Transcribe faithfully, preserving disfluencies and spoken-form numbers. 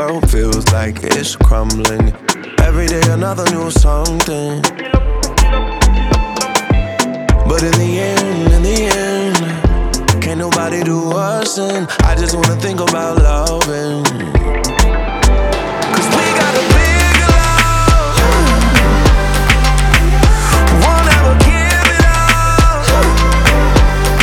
world feels like it's crumbling. Every day another new something. But in the end, in the end, can't nobody do us in. I just wanna think about love.